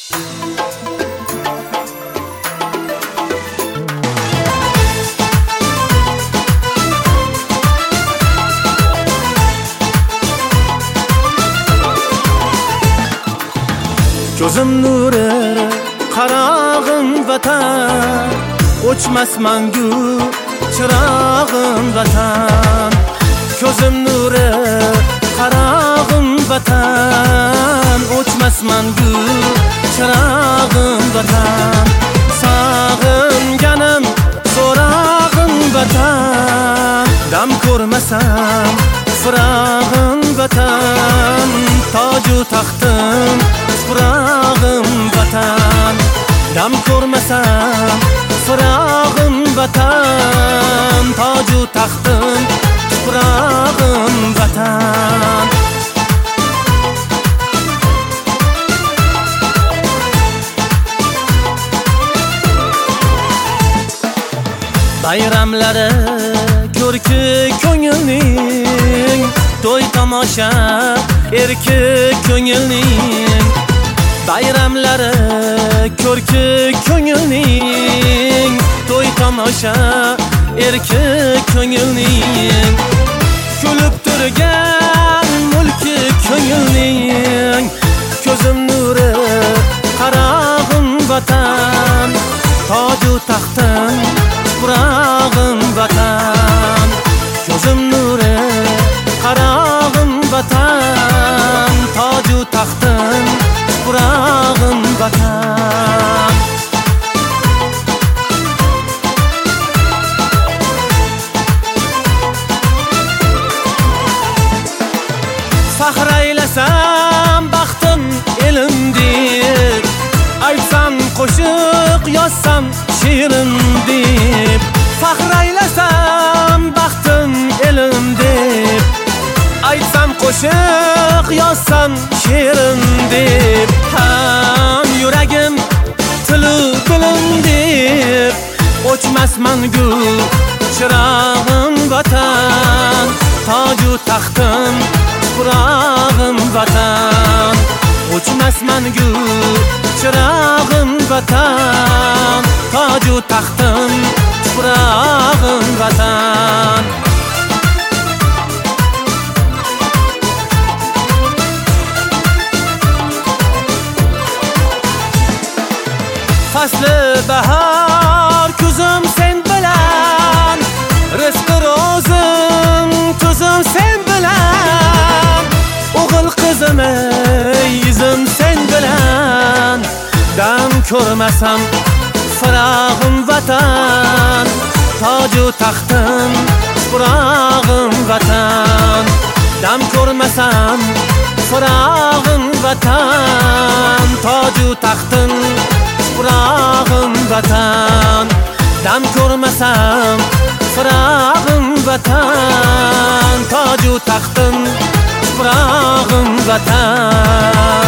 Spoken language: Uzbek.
Ko'zim nuri qarog'im vatan, o'chmas mangu chirog'im vatan. Ko'zim nuri qarog'im vatan, o'chmas mangu chirog'im vatan. Sog'inganim so'rog'im vatan, dam ko'rmasam firog'im vatan. Toju taxtim firog'im vatan, dam ko'rmasam firog'im vatan. Toju taxtim firog'im vatan. Bayramlari ko'rki ko'ngilning, to'y tomosha erki ko'ngilning. Bayramlari ko'rki ko'ngilning, to'y tomosha erki ko'ngilning. Kulib turgan mulki ko'ngilning, ko'zim nuri qarog'im vatan. Toju taxtim firog'im vatan. Ko'zim nuri qarog'im vatan. Toju taxtim firog'im vatan. Faxr aylasam baxtim elimdek, aytsam qo'shiq yozsam she'rim deb. Faxr aylasam baxtim elimdek, aytsam qo'shiq yozsam she'rim deb. Ham yuragim tilu dilim deb, o'chmas mangu chirog'im vatan. Toju taxtim firog'im vatan, o'chmas mangu chirog'im vatan. Toju taxtim firog'im vatan. Fasli bahor kuzim sen bilan, rizqi ro'zim tuzim sen bilan. O'g'il qizim yuzim sen bilan, dam ko'rmasam firog'im vatan. Toju taxtim firog'im vatan, dam ko'rmasam firog'im vatan. Toju taxtim firog'im vatan, dam ko'rmasam firog'im vatan. Toju taxtim firog'im vatan.